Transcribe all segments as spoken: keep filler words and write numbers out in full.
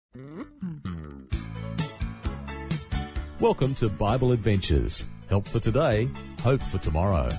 Welcome to Bible Adventures. Help for today, hope for tomorrow.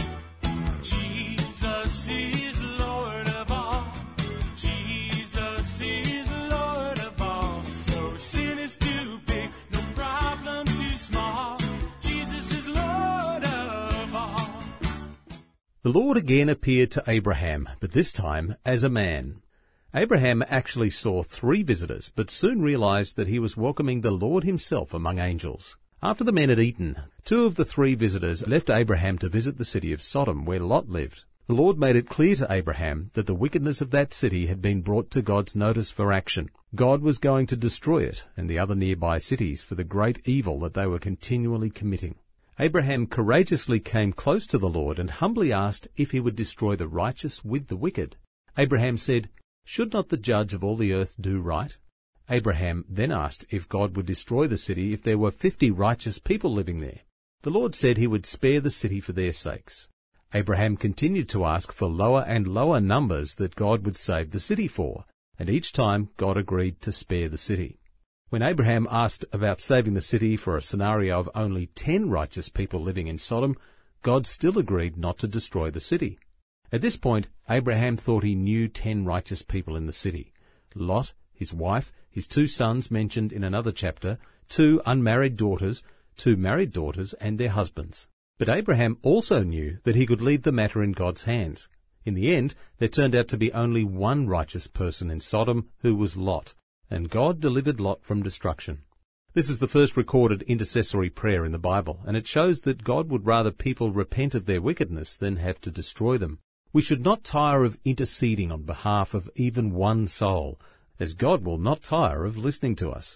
Jesus is Lord of all. Jesus is Lord of all. No sin is too big, no problem too small. Jesus is Lord of all. The Lord again appeared to Abraham, but this time as a man. Abraham actually saw three visitors, but soon realized that he was welcoming the Lord himself among angels. After the men had eaten, two of the three visitors left Abraham to visit the city of Sodom, where Lot lived. The Lord made it clear to Abraham that the wickedness of that city had been brought to God's notice for action. God was going to destroy it and the other nearby cities for the great evil that they were continually committing. Abraham courageously came close to the Lord and humbly asked if he would destroy the righteous with the wicked. Abraham said, "Should not the judge of all the earth do right?" Abraham then asked if God would destroy the city if there were fifty righteous people living there. The Lord said he would spare the city for their sakes. Abraham continued to ask for lower and lower numbers that God would save the city for, and each time God agreed to spare the city. When Abraham asked about saving the city for a scenario of only ten righteous people living in Sodom, God still agreed not to destroy the city. At this point, Abraham thought he knew ten righteous people in the city: Lot, his wife, his two sons mentioned in another chapter, two unmarried daughters, two married daughters, and their husbands. But Abraham also knew that he could leave the matter in God's hands. In the end, there turned out to be only one righteous person in Sodom, who was Lot, and God delivered Lot from destruction. This is the first recorded intercessory prayer in the Bible, and it shows that God would rather people repent of their wickedness than have to destroy them. We should not tire of interceding on behalf of even one soul, as God will not tire of listening to us.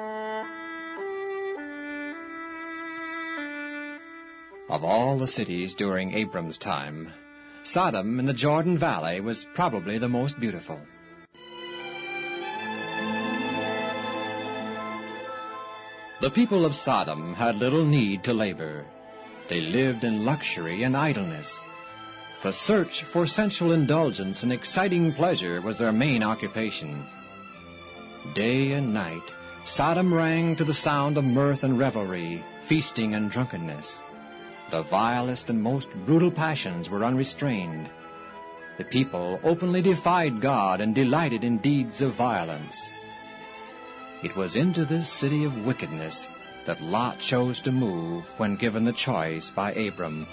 Of all the cities during Abram's time, Sodom in the Jordan Valley was probably the most beautiful. The people of Sodom had little need to labor. They lived in luxury and idleness. The search for sensual indulgence and exciting pleasure was their main occupation. Day and night, Sodom rang to the sound of mirth and revelry, feasting and drunkenness. The vilest and most brutal passions were unrestrained. The people openly defied God and delighted in deeds of violence. It was into this city of wickedness that Lot chose to move when given the choice by Abram.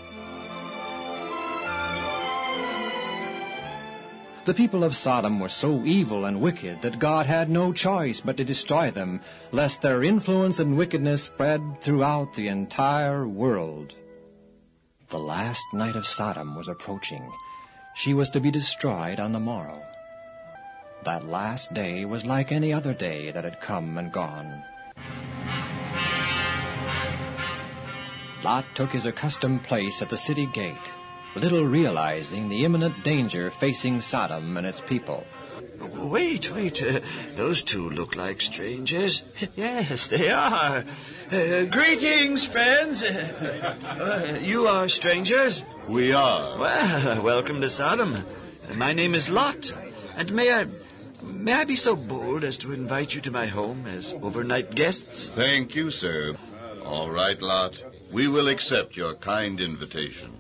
The people of Sodom were so evil and wicked that God had no choice but to destroy them, lest their influence and wickedness spread throughout the entire world. The last night of Sodom was approaching. She was to be destroyed on the morrow. That last day was like any other day that had come and gone. Lot took his accustomed place at the city gate, little realizing the imminent danger facing Sodom and its people. Wait, wait, uh, those two look like strangers. Yes, they are. Uh, greetings, friends. Uh, you are strangers? We are. Well, welcome to Sodom. My name is Lot, and may I, may I be so bold as to invite you to my home as overnight guests? Thank you, sir. All right, Lot. We will accept your kind invitation.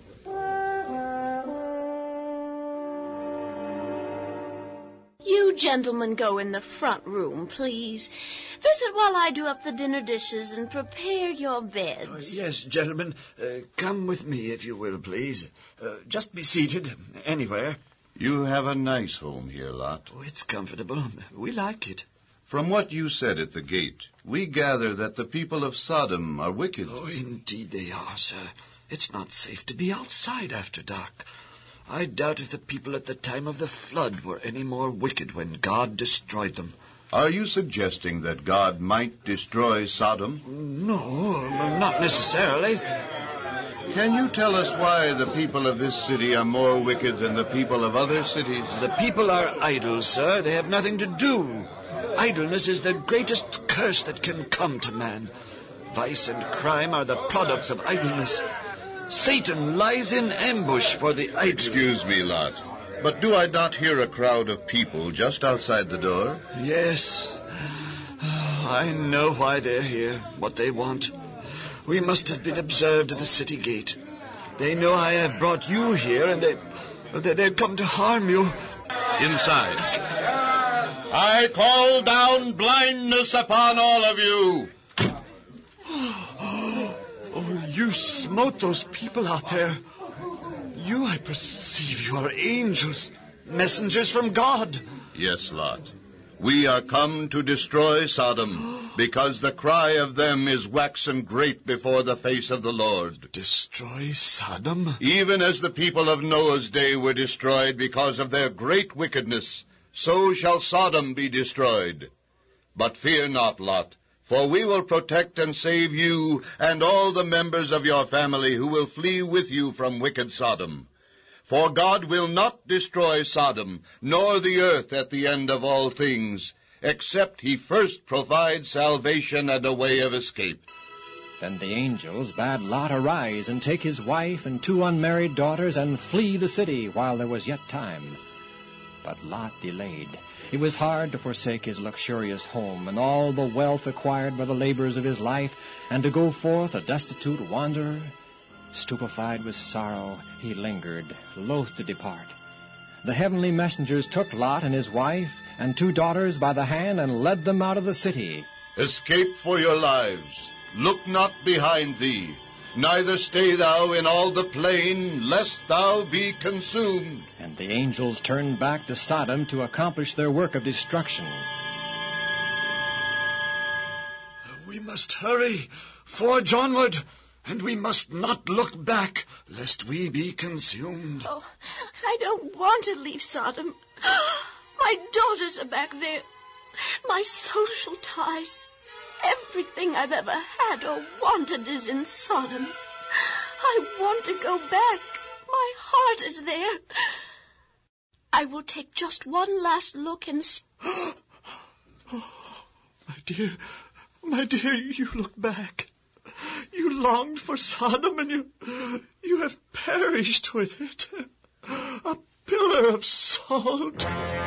You gentlemen go in the front room, please. Visit while I do up the dinner dishes and prepare your beds. Uh, yes, gentlemen, uh, come with me, if you will, please. Uh, just be seated, anywhere. You have a nice home here, Lot. Oh, it's comfortable. We like it. From what you said at the gate, we gather that the people of Sodom are wicked. Oh, indeed they are, sir. It's not safe to be outside after dark. I doubt if the people at the time of the flood were any more wicked when God destroyed them. Are you suggesting that God might destroy Sodom? No, not necessarily. Can you tell us why the people of this city are more wicked than the people of other cities? The people are idle, sir. They have nothing to do. Idleness is the greatest curse that can come to man. Vice and crime are the products of idleness. Satan lies in ambush for the idle. Excuse me, Lot, but do I not hear a crowd of people just outside the door? Yes. I know why they're here, what they want. We must have been observed at the city gate. They know I have brought you here, and they, they, they've come to harm you. Inside. I call down blindness upon all of you. Oh, you smote those people out there. You, I perceive, you are angels, messengers from God. Yes, Lot. We are come to destroy Sodom, because the cry of them is waxen great before the face of the Lord. Destroy Sodom? Even as the people of Noah's day were destroyed because of their great wickedness, so shall Sodom be destroyed. But fear not, Lot, for we will protect and save you and all the members of your family who will flee with you from wicked Sodom. For God will not destroy Sodom, nor the earth at the end of all things, except he first provides salvation and a way of escape. Then the angels bade Lot arise and take his wife and two unmarried daughters and flee the city while there was yet time. But Lot delayed. It was hard to forsake his luxurious home and all the wealth acquired by the labors of his life, and to go forth a destitute wanderer. Stupefied with sorrow, he lingered, loath to depart. The heavenly messengers took Lot and his wife and two daughters by the hand and led them out of the city. Escape for your lives. Look not behind thee, neither stay thou in all the plain, lest thou be consumed. And the angels turned back to Sodom to accomplish their work of destruction. We must hurry, forge onward, and we must not look back, lest we be consumed. Oh, I don't want to leave Sodom. My daughters are back there. My social ties. Everything I've ever had or wanted is in Sodom. I want to go back. My heart is there. I will take just one last look and see. Oh, my dear, my dear, you look back. You longed for Sodom, and you, you have perished with it. A pillar of salt.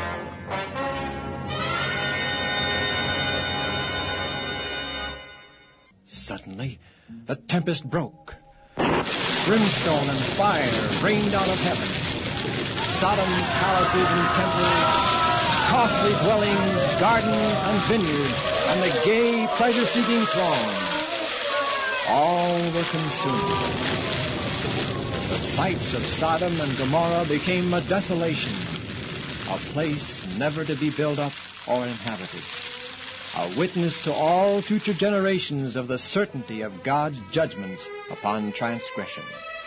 Suddenly, the tempest broke. Brimstone and fire rained out of heaven. Sodom's palaces and temples, costly dwellings, gardens, and vineyards, and the gay, pleasure-seeking throngs, all were consumed. The sites of Sodom and Gomorrah became a desolation, a place never to be built up or inhabited, a witness to all future generations of the certainty of God's judgments upon transgression.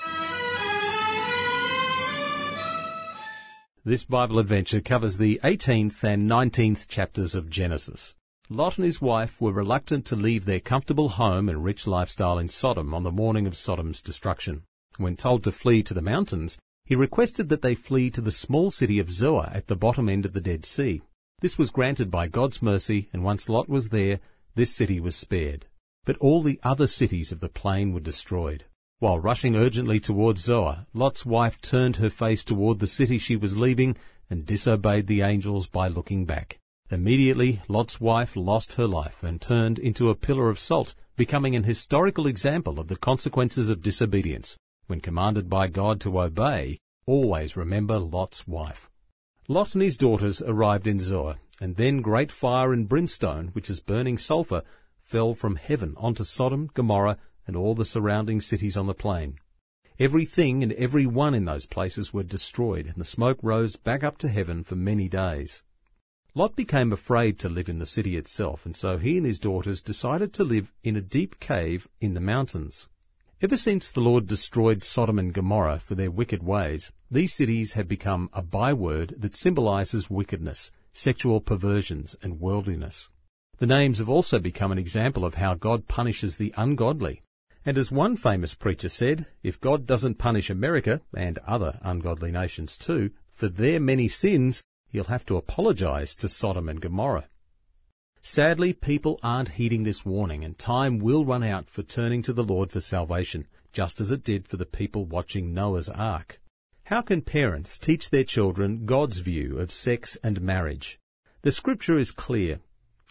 This Bible adventure covers the eighteenth and nineteenth chapters of Genesis. Lot and his wife were reluctant to leave their comfortable home and rich lifestyle in Sodom on the morning of Sodom's destruction. When told to flee to the mountains, he requested that they flee to the small city of Zoar at the bottom end of the Dead Sea. This was granted by God's mercy, and once Lot was there, this city was spared. But all the other cities of the plain were destroyed. While rushing urgently towards Zoar, Lot's wife turned her face toward the city she was leaving and disobeyed the angels by looking back. Immediately, Lot's wife lost her life and turned into a pillar of salt, becoming an historical example of the consequences of disobedience. When commanded by God to obey, always remember Lot's wife. Lot and his daughters arrived in Zoar, and then great fire and brimstone, which is burning sulphur, fell from heaven onto Sodom, Gomorrah, and all the surrounding cities on the plain. Everything and every one in those places were destroyed, and the smoke rose back up to heaven for many days. Lot became afraid to live in the city itself, and so he and his daughters decided to live in a deep cave in the mountains. Ever since the Lord destroyed Sodom and Gomorrah for their wicked ways, these cities have become a byword that symbolizes wickedness, sexual perversions, and worldliness. The names have also become an example of how God punishes the ungodly. And as one famous preacher said, if God doesn't punish America, and other ungodly nations too, for their many sins, he'll have to apologize to Sodom and Gomorrah. Sadly, people aren't heeding this warning, and time will run out for turning to the Lord for salvation, just as it did for the people watching Noah's Ark. How can parents teach their children God's view of sex and marriage? The scripture is clear.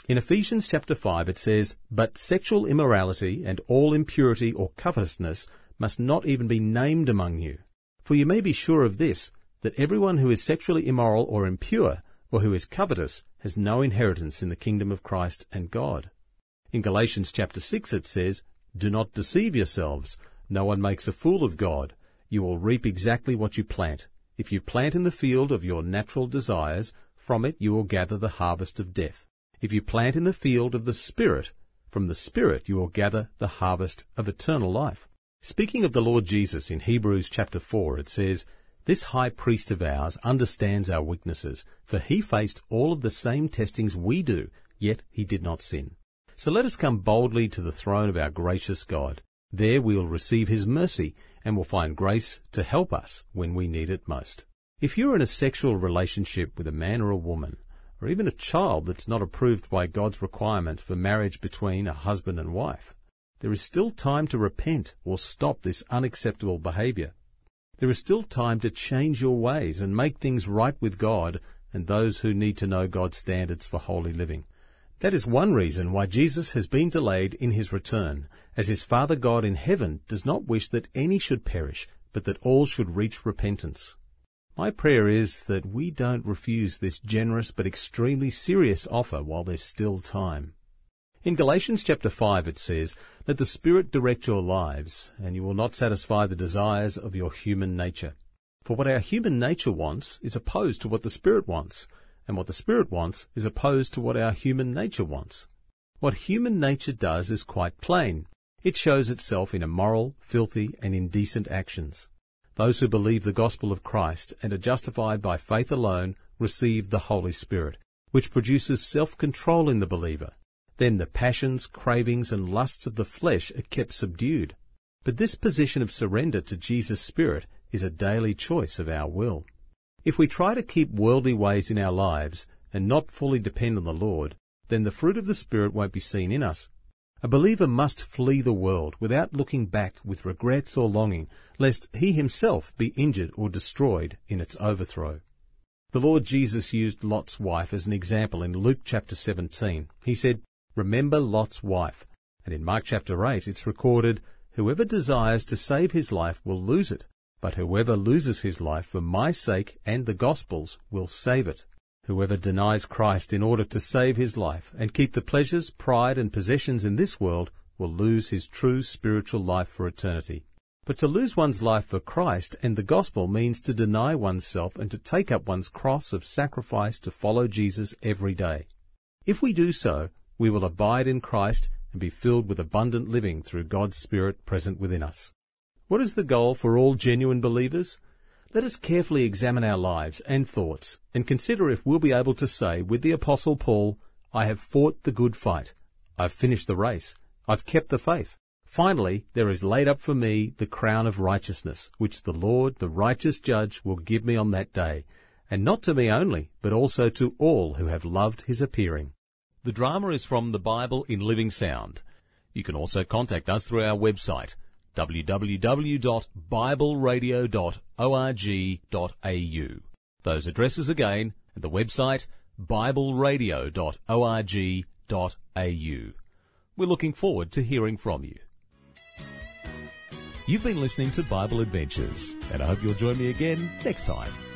In Ephesians chapter five it says, "But sexual immorality and all impurity or covetousness must not even be named among you. For you may be sure of this, that everyone who is sexually immoral or impure, or who is covetous, has no inheritance in the kingdom of Christ and God." In Galatians chapter six it says, "Do not deceive yourselves. No one makes a fool of God. You will reap exactly what you plant. If you plant in the field of your natural desires, from it you will gather the harvest of death. If you plant in the field of the Spirit, from the Spirit you will gather the harvest of eternal life." Speaking of the Lord Jesus in Hebrews chapter four, it says, "This high priest of ours understands our weaknesses, for he faced all of the same testings we do, yet he did not sin." So let us come boldly to the throne of our gracious God. There we will receive his mercy and will find grace to help us when we need it most. If you're in a sexual relationship with a man or a woman, or even a child that's not approved by God's requirement for marriage between a husband and wife, there is still time to repent or stop this unacceptable behavior. There is still time to change your ways and make things right with God and those who need to know God's standards for holy living. That is one reason why Jesus has been delayed in his return, as his Father God in heaven does not wish that any should perish, but that all should reach repentance. My prayer is that we don't refuse this generous but extremely serious offer while there's still time. In Galatians chapter five it says, "Let the Spirit direct your lives, and you will not satisfy the desires of your human nature. For what our human nature wants is opposed to what the Spirit wants, and what the Spirit wants is opposed to what our human nature wants." What human nature does is quite plain. It shows itself in immoral, filthy, and indecent actions. Those who believe the gospel of Christ and are justified by faith alone receive the Holy Spirit, which produces self-control in the believer. Then the passions, cravings, and lusts of the flesh are kept subdued. But this position of surrender to Jesus' Spirit is a daily choice of our will. If we try to keep worldly ways in our lives and not fully depend on the Lord, then the fruit of the Spirit won't be seen in us. A believer must flee the world without looking back with regrets or longing, lest he himself be injured or destroyed in its overthrow. The Lord Jesus used Lot's wife as an example in Luke chapter seventeen. He said, "Remember Lot's wife." And in Mark chapter eight it's recorded, "Whoever desires to save his life will lose it, but whoever loses his life for my sake and the gospel's will save it." Whoever denies Christ in order to save his life and keep the pleasures, pride, and possessions in this world will lose his true spiritual life for eternity. But to lose one's life for Christ and the gospel means to deny oneself and to take up one's cross of sacrifice to follow Jesus every day. If we do so, we will abide in Christ and be filled with abundant living through God's Spirit present within us. What is the goal for all genuine believers? Let us carefully examine our lives and thoughts and consider if we'll be able to say with the Apostle Paul, "I have fought the good fight. I've finished the race. I've kept the faith. Finally, there is laid up for me the crown of righteousness, which the Lord, the righteous judge, will give me on that day, and not to me only, but also to all who have loved his appearing." The drama is from the Bible in Living Sound. You can also contact us through our website, w w w dot bible radio dot org dot a u. Those addresses again, and the website, bible radio dot org dot a u. We're looking forward to hearing from you. You've been listening to Bible Adventures, and I hope you'll join me again next time.